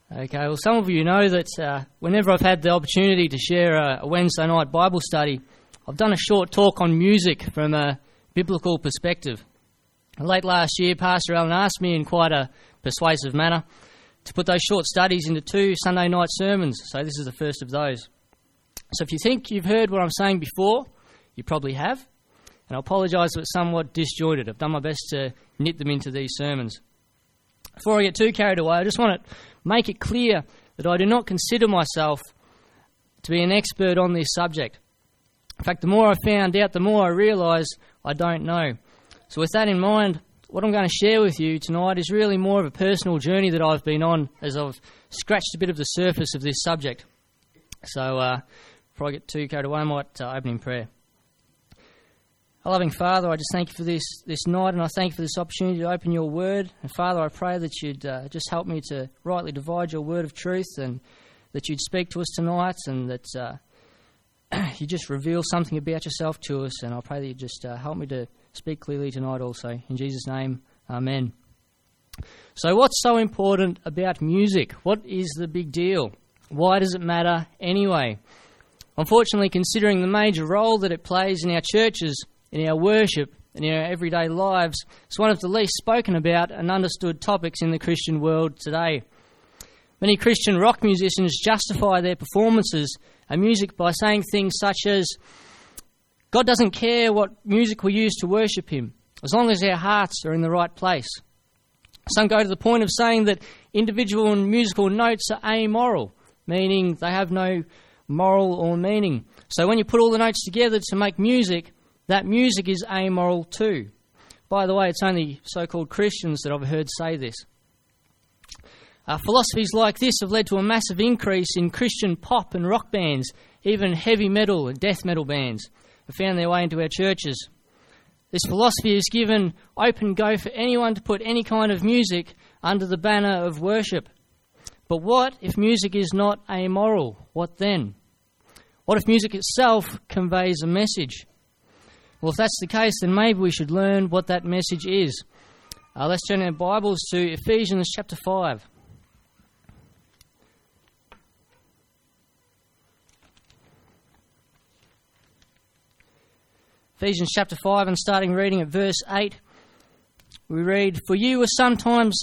Okay, well, some of you know that whenever I've had the opportunity to share a Wednesday night Bible study, I've done a short talk on music from a biblical perspective. Late last year, Pastor Alan asked me in quite a persuasive manner to put those short studies into 2 Sunday night sermons, so this is the first of those. So if you think you've heard what I'm saying before, you probably have, and I apologise if it's somewhat disjointed. I've done my best to knit them into these sermons. Before I get too carried away, I just want to make it clear that I do not consider myself to be an expert on this subject. In fact, the more I found out, the more I realised I don't know. So with that in mind, what I'm going to share with you tonight is really more of a personal journey that I've been on as I've scratched a bit of the surface of this subject. So before I get too carried away, I might open in prayer. Our loving Father, I just thank you for this night, and I thank you for this opportunity to open your word. And Father, I pray that you'd just help me to rightly divide your word of truth, and that you'd speak to us tonight, and that you just reveal something about yourself to us. And I pray that you just help me to speak clearly tonight also. In Jesus' name, amen. So what's so important about music? What is the big deal? Why does it matter anyway? Unfortunately, considering the major role that it plays in our churches, in our worship, and in our everyday lives, it's one of the least spoken about and understood topics in the Christian world today. Many Christian rock musicians justify their performances and music by saying things such as, God doesn't care what music we use to worship him, as long as our hearts are in the right place. Some go to the point of saying that individual and musical notes are amoral, meaning they have no moral or meaning. So when you put all the notes together to make music, that music is amoral too. By the way, it's only so-called Christians that I've heard say this. Philosophies like this have led to a massive increase in Christian pop and rock bands, even heavy metal and death metal bands have found their way into our churches. This philosophy has given open go for anyone to put any kind of music under the banner of worship. But what if music is not amoral? What then? What if music itself conveys a message? Well, if that's the case, then maybe we should learn what that message is. Let's turn our Bibles to Ephesians chapter 5. Ephesians chapter 5, and starting reading at verse 8, we read, For you were sometimes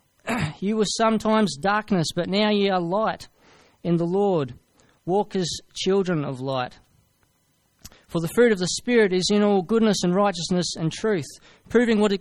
darkness, but now ye are light in the Lord. Walk as children of light. For the fruit of the Spirit is in all goodness and righteousness and truth, proving what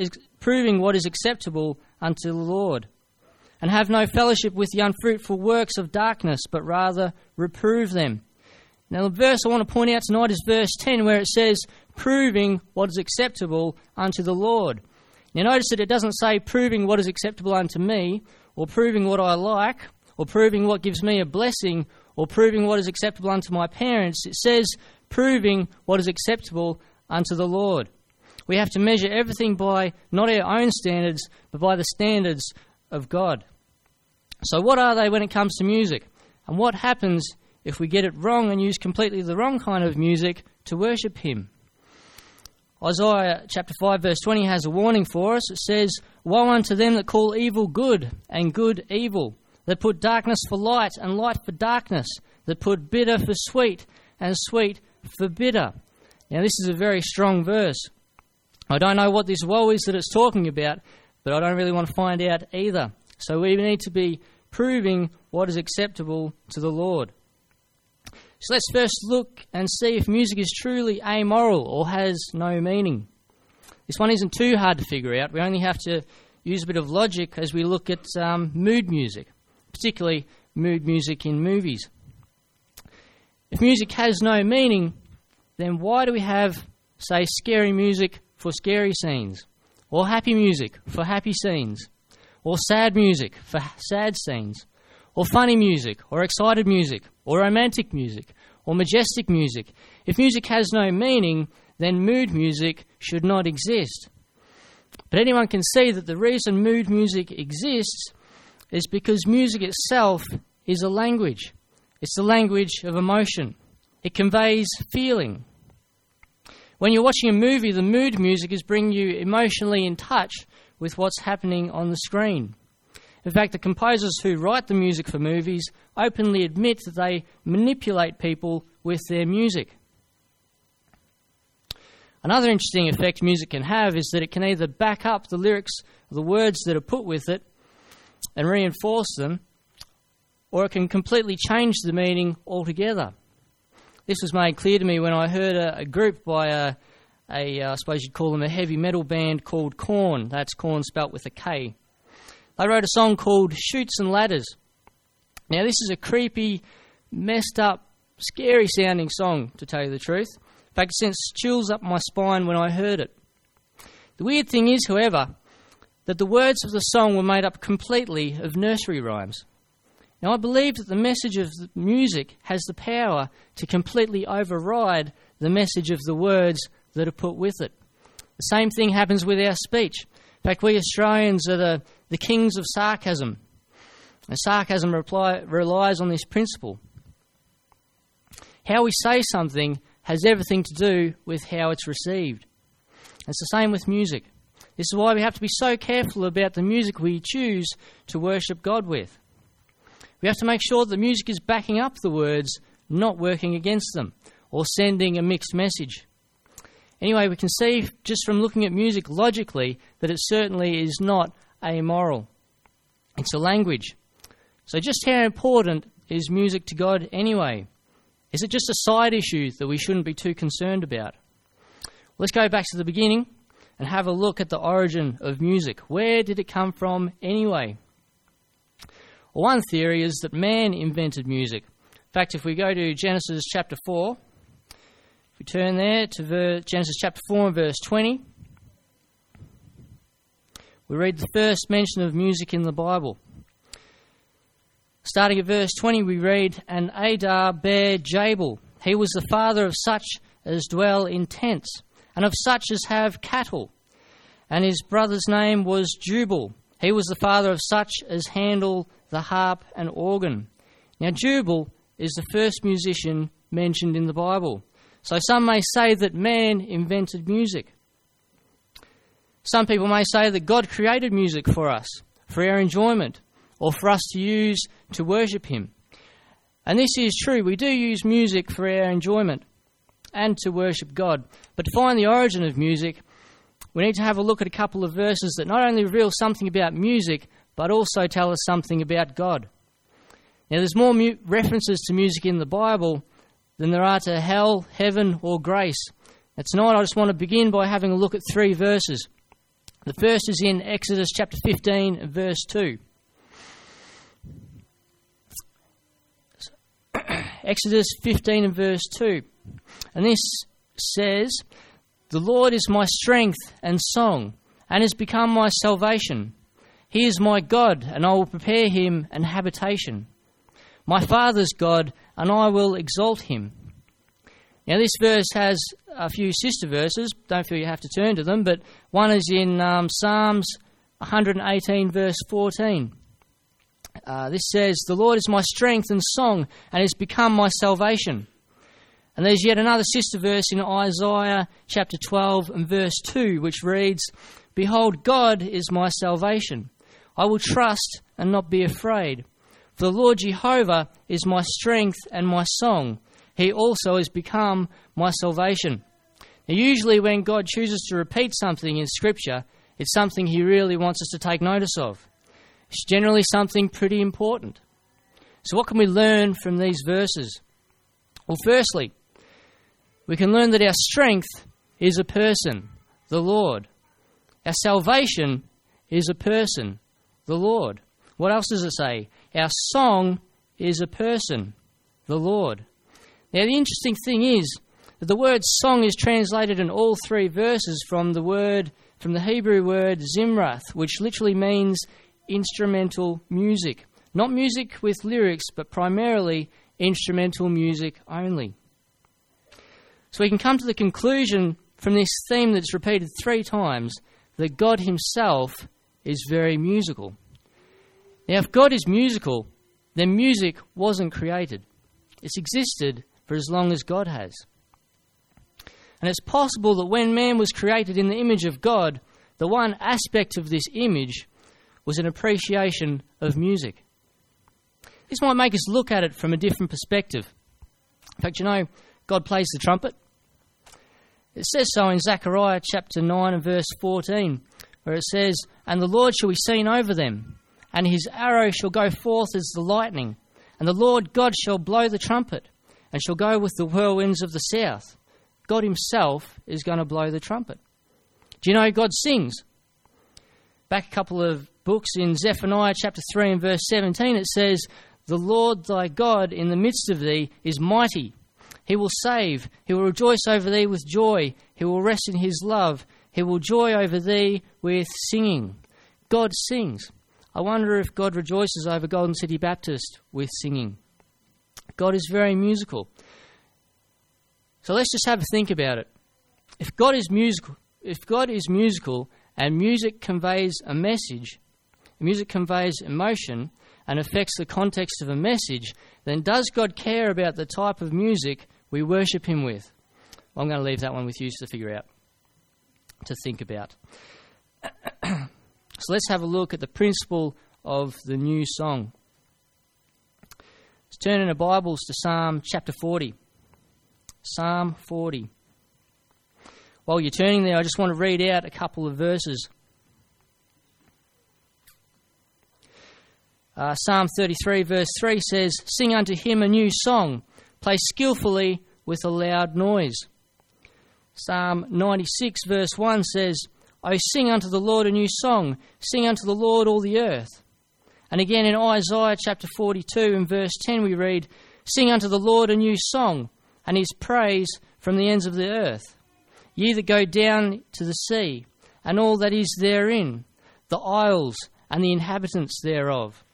is acceptable unto the Lord. And have no fellowship with the unfruitful works of darkness, but rather reprove them. Now the verse I want to point out tonight is verse 10, where it says, proving what is acceptable unto the Lord. Now notice that it doesn't say proving what is acceptable unto me, or proving what I like, or proving what gives me a blessing, or proving what is acceptable unto my parents. It says proving what is acceptable unto the Lord. We have to measure everything by not our own standards, but by the standards of God. So what are they when it comes to music? And what happens if we get it wrong and use completely the wrong kind of music to worship him? Isaiah chapter 5 verse 20 has a warning for us. It says, Woe unto them that call evil good and good evil, that put darkness for light and light for darkness, that put bitter for sweet and sweet for bitter. Now this is a very strong verse. I don't know what this woe is that it's talking about, but I don't really want to find out either. So we need to be proving what is acceptable to the Lord. So let's first look and see if music is truly amoral or has no meaning. This one isn't too hard to figure out. We only have to use a bit of logic as we look at mood music, particularly mood music in movies. If music has no meaning, then why do we have, say, scary music for scary scenes, or happy music for happy scenes, or sad music for sad scenes, or funny music, or excited music, or romantic music, or majestic music? If music has no meaning, then mood music should not exist. But anyone can see that the reason mood music exists is because music itself is a language. It's the language of emotion. It conveys feeling. When you're watching a movie, the mood music is bringing you emotionally in touch with what's happening on the screen. In fact, the composers who write the music for movies openly admit that they manipulate people with their music. Another interesting effect music can have is that it can either back up the lyrics, the words that are put with it, and reinforce them, or it can completely change the meaning altogether. This was made clear to me when I heard a group by I suppose you'd call them a heavy metal band called Korn. That's Korn spelt with a K. They wrote a song called Chutes and Ladders. Now this is a creepy, messed up, scary sounding song, to tell you the truth. In fact, it sent chills up my spine when I heard it. The weird thing is, however, that the words of the song were made up completely of nursery rhymes. Now I believe that the message of the music has the power to completely override the message of the words that are put with it. The same thing happens with our speech. In fact, we Australians are the kings of sarcasm. And sarcasm relies on this principle. How we say something has everything to do with how it's received. It's the same with music. This is why we have to be so careful about the music we choose to worship God with. We have to make sure that the music is backing up the words, not working against them, or sending a mixed message. Anyway, we can see just from looking at music logically that it certainly is not amoral. It's a language. So just how important is music to God anyway? Is it just a side issue that we shouldn't be too concerned about? Let's go back to the beginning and have a look at the origin of music. Where did it come from anyway? Well, one theory is that man invented music. In fact, if we go to Genesis chapter 4, if we turn there to Genesis chapter 4 and verse 20, we read the first mention of music in the Bible. Starting at verse 20, we read, "And Adar bare Jabal. He was the father of such as dwell in tents, and of such as have cattle. And his brother's name was Jubal. He was the father of such as handle the harp and organ." Now, Jubal is the first musician mentioned in the Bible. So some may say that man invented music. Some people may say that God created music for us, for our enjoyment, or for us to use to worship Him. And this is true. We do use music for our enjoyment and to worship God. But to find the origin of music, we need to have a look at a couple of verses that not only reveal something about music, but also tell us something about God. Now, there's more references to music in the Bible than there are to hell, heaven, or grace. And tonight I just want to begin by having a look at 3 verses. The first is in Exodus chapter 15 and verse 2. Exodus 15 and verse 2. And this says, "The Lord is my strength and song, and has become my salvation. He is my God, and I will prepare him an habitation. My father's God, and I will exalt him." Now this verse has a few sister verses. Don't feel you have to turn to them, but one is in Psalms 118 verse 14. This says, "The Lord is my strength and song, and has become my salvation." And there's yet another sister verse in Isaiah chapter 12 and verse 2, which reads, "Behold, God is my salvation. I will trust and not be afraid. For the Lord Jehovah is my strength and my song. He also has become my salvation." Now, usually when God chooses to repeat something in Scripture, it's something He really wants us to take notice of. It's generally something pretty important. So what can we learn from these verses? Well, firstly, we can learn that our strength is a person, the Lord. Our salvation is a person, the Lord. What else does it say? Our song is a person, the Lord. Now, the interesting thing is that the word song is translated in all 3 verses from the Hebrew word zimrath, which literally means instrumental music. Not music with lyrics, but primarily instrumental music only. So we can come to the conclusion from this theme that's repeated 3 times that God Himself is very musical. Now, if God is musical, then music wasn't created. It's existed for as long as God has. And it's possible that when man was created in the image of God, the one aspect of this image was an appreciation of music. This might make us look at it from a different perspective. In fact, God plays the trumpet. It says so in Zechariah chapter 9 and verse 14, where it says, "And the Lord shall be seen over them, and his arrow shall go forth as the lightning, and the Lord God shall blow the trumpet, and shall go with the whirlwinds of the south." God himself is going to blow the trumpet. Do you know God sings? Back a couple of books in Zephaniah chapter 3 and verse 17, it says, "The Lord thy God in the midst of thee is mighty. He will save. He will rejoice over thee with joy. He will rest in his love. He will joy over thee with singing." God sings. I wonder if God rejoices over Golden City Baptist with singing. God is very musical. So let's just have a think about it. If God is musical and music conveys a message, music conveys emotion and affects the context of a message, then does God care about the type of music we worship him with? Well, I'm going to leave that one with you to figure out, to think about. So let's have a look at the principle of the new song. Let's turn in our Bibles to Psalm chapter 40. Psalm 40. While you're turning there, I just want to read out a couple of verses. Psalm 33 verse 3 says, "Sing unto him a new song, play skillfully with a loud noise." Psalm 96 verse 1 says, "O sing unto the Lord a new song, sing unto the Lord all the earth." And again in Isaiah chapter 42 and verse 10 we read, "Sing unto the Lord a new song, and his praise from the ends of the earth. Ye that go down to the sea, and all that is therein, the isles and the inhabitants thereof."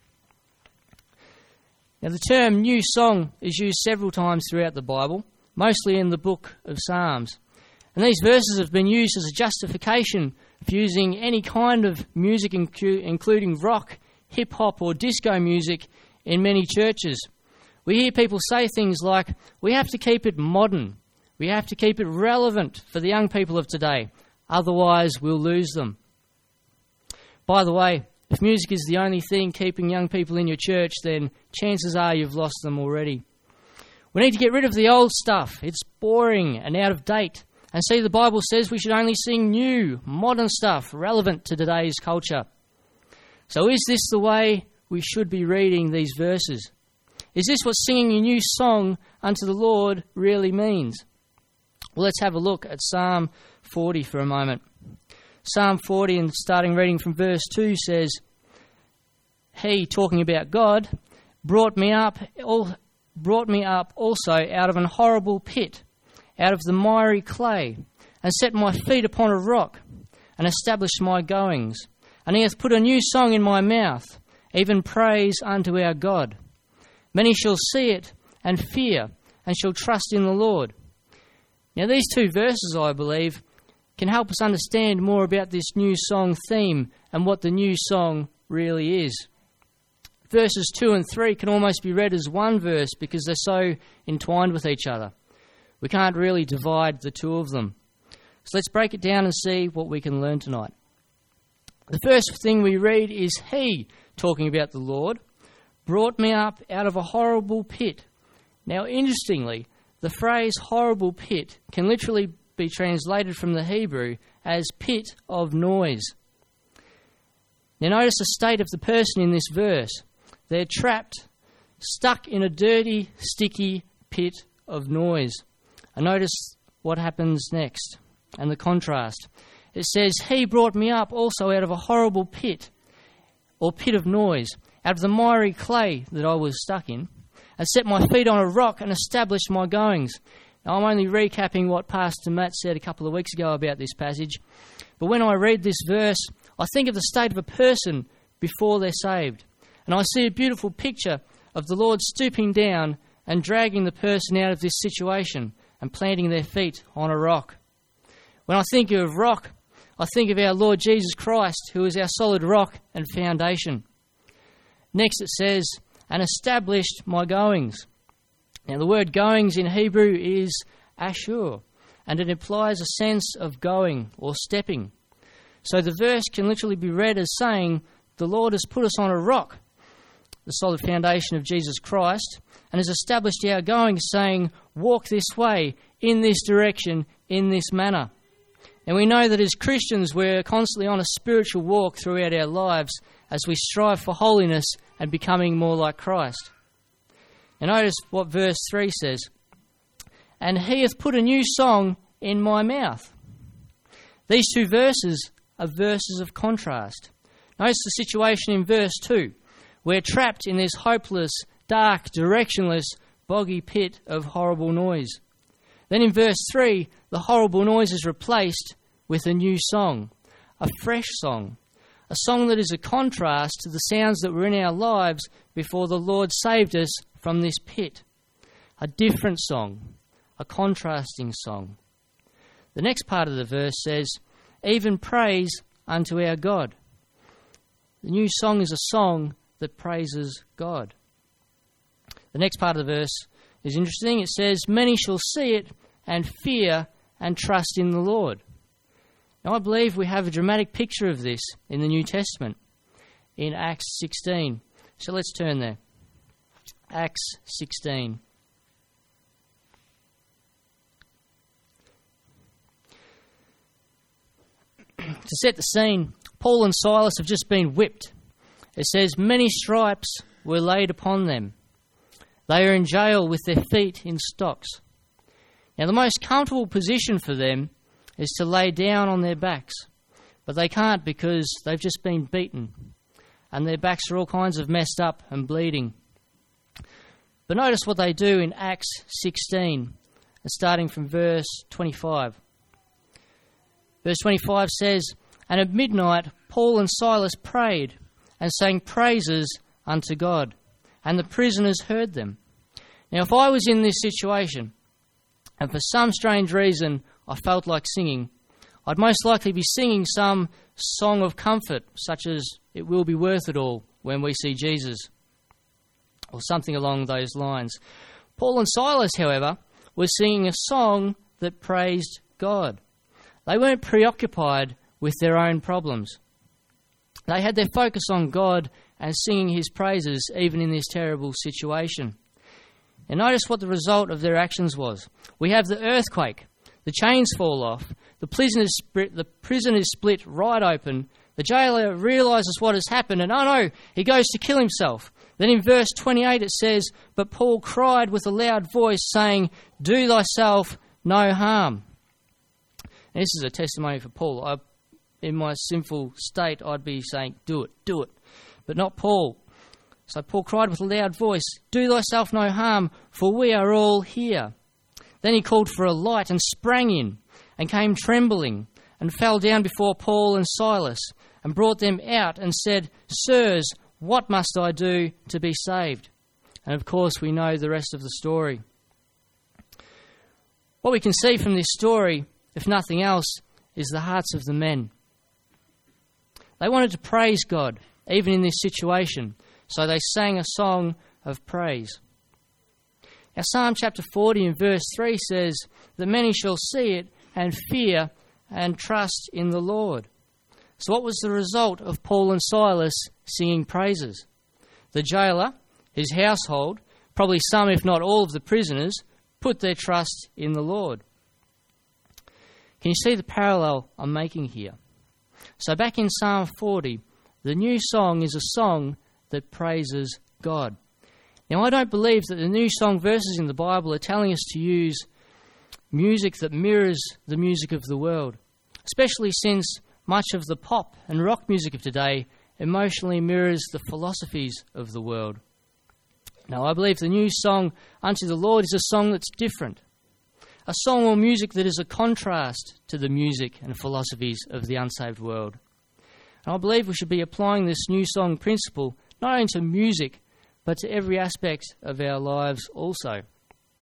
Now the term new song is used several times throughout the Bible, mostly in the book of Psalms. And these verses have been used as a justification for using any kind of music, including rock, hip-hop or disco music, in many churches. We hear people say things like, "We have to keep it modern. We have to keep it relevant for the young people of today. Otherwise, we'll lose them." By the way, if music is the only thing keeping young people in your church, then chances are you've lost them already. We need to get rid of the old stuff. It's boring and out of date. And see, the Bible says we should only sing new, modern stuff relevant to today's culture. So is this the way we should be reading these verses? Is this what singing a new song unto the Lord really means? Well, let's have a look at Psalm 40 for a moment. Psalm 40, and starting reading from verse 2, says, "He," talking about God, brought me up also out of an horrible pit, out of the miry clay, and set my feet upon a rock, and established my goings. And he hath put a new song in my mouth, even praise unto our God. Many shall see it and fear, and shall trust in the Lord." Now these two verses, I believe, can help us understand more about this new song theme and what the new song really is. Verses 2 and 3 can almost be read as one verse because they're so entwined with each other. We can't really divide the two of them. So let's break it down and see what we can learn tonight. The first thing we read is "He," talking about the Lord, "brought me up out of a horrible pit." Now, interestingly, the phrase horrible pit can literally be translated from the Hebrew as pit of noise. Now, notice the state of the person in this verse. They're trapped, stuck in a dirty, sticky pit of noise. And notice what happens next and the contrast. It says, "He brought me up also out of a horrible pit," or pit of noise, "out of the miry clay that I was stuck in, and set my feet on a rock and established my goings." Now, I'm only recapping what Pastor Matt said a couple of weeks ago about this passage, but when I read this verse, I think of the state of a person before they're saved, and I see a beautiful picture of the Lord stooping down and dragging the person out of this situation and planting their feet on a rock. When I think of rock, I think of our Lord Jesus Christ, who is our solid rock and foundation. Next it says, "and established my goings." Now the word goings in Hebrew is ashur, and it implies a sense of going or stepping. So the verse can literally be read as saying, the Lord has put us on a rock, the solid foundation of Jesus Christ, and has established our going, saying, walk this way, in this direction, in this manner. And we know that as Christians we're constantly on a spiritual walk throughout our lives as we strive for holiness and becoming more like Christ. And notice what verse 3 says. And he hath put a new song in my mouth. These two verses are verses of contrast. Notice the situation in verse 2. We're trapped in this hopeless, dark, directionless, boggy pit of horrible noise. Then in verse 3, the horrible noise is replaced with a new song, a fresh song, a song that is a contrast to the sounds that were in our lives before the Lord saved us from this pit. A different song, a contrasting song. The next part of the verse says, even praise unto our God. The new song is a song that praises God. The next part of the verse is interesting. It says, many shall see it and fear and trust in the Lord. Now I believe we have a dramatic picture of this in the New Testament in Acts 16. So let's turn there. Acts 16. To set the scene, Paul and Silas have just been whipped. It says, many stripes were laid upon them. They are in jail with their feet in stocks. Now the most comfortable position for them is to lay down on their backs. But they can't because they've just been beaten. And their backs are all kinds of messed up and bleeding. But notice what they do in Acts 16, starting from verse 25. Verse 25 says, and at midnight Paul and Silas prayed and sang praises unto God, and the prisoners heard them. Now if I was in this situation, and for some strange reason I felt like singing, I'd most likely be singing some song of comfort, such as it will be worth it all when we see Jesus, or something along those lines. Paul and Silas, however, were singing a song that praised God. They weren't preoccupied with their own problems. They had their focus on God and singing his praises even in this terrible situation. And notice what the result of their actions was. We have the earthquake, the chains fall off, the prison is split right open, the jailer realises what has happened and, oh no, he goes to kill himself. Then in verse 28 it says, but Paul cried with a loud voice, saying, do thyself no harm. And this is a testimony for Paul. In my sinful state, I'd be saying, do it. But not Paul. So Paul cried with a loud voice, do thyself no harm, for we are all here. Then he called for a light and sprang in, and came trembling, and fell down before Paul and Silas, and brought them out, and said, sirs, what must I do to be saved? And of course we know the rest of the story. What we can see from this story, if nothing else, is the hearts of the men. They wanted to praise God, even in this situation, so they sang a song of praise. Now Psalm chapter 40 and verse 3 says that many shall see it and fear and trust in the Lord. So what was the result of Paul and Silas singing praises? The jailer, his household, probably some if not all of the prisoners, put their trust in the Lord. Can you see the parallel I'm making here? So back in Psalm 40, the new song is a song that praises God. Now I don't believe that the new song verses in the Bible are telling us to use music that mirrors the music of the world, especially since much of the pop and rock music of today emotionally mirrors the philosophies of the world. Now I believe the new song unto the Lord is a song that's different, a song or music that is a contrast to the music and philosophies of the unsaved world. And I believe we should be applying this new song principle not only to music, but to every aspect of our lives also.